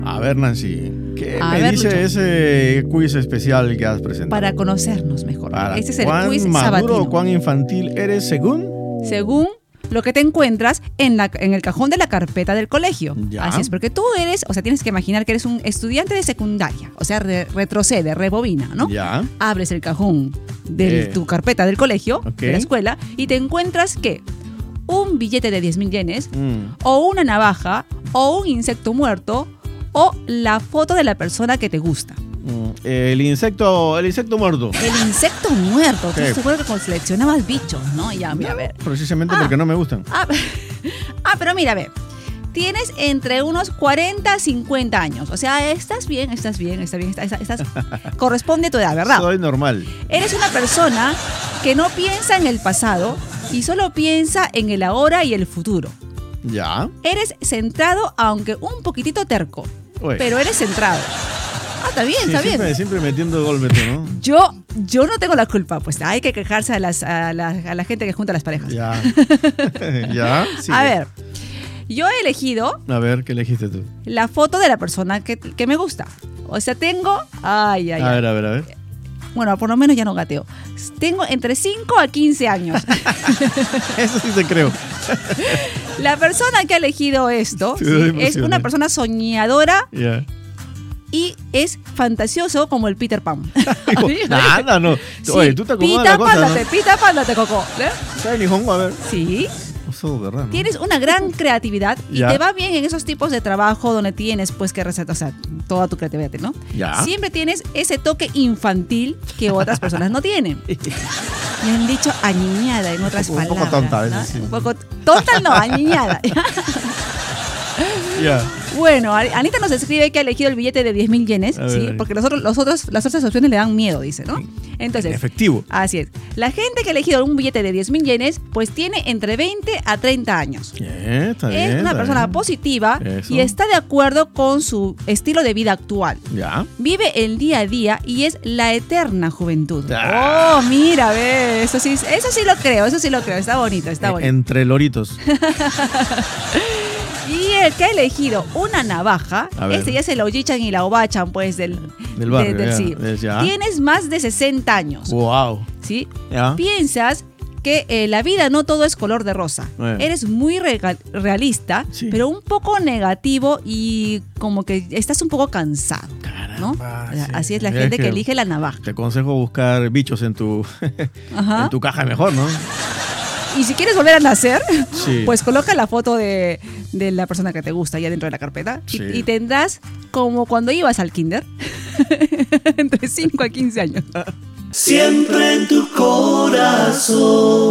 A ver, Nancy, ¿qué A me ver, dice Lucho. ese quiz especial que has presentado? Para conocernos mejor. Este es el ¿Cuán quiz maduro sabatino. o cuán infantil eres según? Según lo que te encuentras en el cajón de la carpeta del colegio. Ya. Así es, porque tú eres, o sea, tienes que imaginar que eres un estudiante de secundaria. O sea, retrocede, rebobina, ¿no? Ya. Abres el cajón de tu carpeta del colegio, Ok. de la escuela, y te encuentras que un billete de 10,000 yenes, o una navaja, o un insecto muerto, o la foto de la persona que te gusta. El insecto muerto. El insecto muerto. Tú ¿Qué? seguro que seleccionabas bichos, ¿no? Ya, mira, a ver. Precisamente porque no me gustan. Pero mira, a ver. Tienes entre unos 40 a 50 años. O sea, estás bien. Corresponde a tu edad, ¿verdad? Soy normal. Eres una persona que no piensa en el pasado y solo piensa en el ahora y el futuro. Ya. Eres centrado, aunque un poquitito terco. Uy. Pero eres centrado. Está bien, Sí, está bien. siempre metiendo golpe, ¿no? Yo no tengo la culpa, pues hay que quejarse a la gente que junta a las parejas. Ya. Ya. Sí. A ver, yo he elegido A ver, ¿qué elegiste tú? la foto de la persona que me gusta. O sea, tengo... A ver. Bueno, por lo menos ya no gateo. Tengo entre 5 a 15 años. Eso sí te creo. La persona que ha elegido esto Te doy es emociones. una persona soñadora Ya. y es fantasioso como el Peter Pan. Nada, no. Sí, Oye, tú te acomodas la cosa, ¿no? Pita, pándate, Coco. ¿Eh? ¿Sabes Nihongo? A ver. Sí. Eso, ¿verdad? ¿no? Tienes una gran creatividad y Ya. te va bien en esos tipos de trabajo donde tienes pues que resaltar, o sea, toda tu creatividad, ¿no? Ya. Siempre tienes ese toque infantil que otras personas no tienen. Me han dicho aniñada en otras Un palabras. poco tonta a ¿no? veces, sí. Un poco tonta, no, aniñada. Ya. Bueno, Anita nos escribe que ha elegido el billete de 10,000 yenes, A ver, ¿sí? a ver. Porque las otras opciones le dan miedo, dice, ¿no? Entonces, Efectivo. así es. La gente que ha elegido un billete de 10,000 yenes, pues tiene entre 20 a 30 años. Bien, está bien. Es una está persona bien. positiva Eso. y está de acuerdo con su estilo de vida actual. Ya. Vive el día a día y es la eterna juventud. Ah. Oh, mira, ve, eso sí lo creo, está bonito, está bonito. Entre loritos. Y el que ha elegido una navaja, A ver. este ya se lo yichan y la obachan, pues, del barrio, ya, sí. ya. Tienes más de 60 años, Wow. ¿sí? Ya. Piensas que la vida no todo es color de rosa. Eres muy realista, Sí. pero un poco negativo y como que estás un poco cansado, ¿no? Caramba, sí. Así es la Mira gente que que elige la navaja. Te aconsejo buscar bichos en tu Ajá. en tu caja mejor, ¿no? Y si quieres volver a nacer, Sí. pues coloca la foto de la persona que te gusta ya dentro de la carpeta Sí. y tendrás como cuando ibas al kinder, entre 5 a 15 años. Siempre en tu corazón.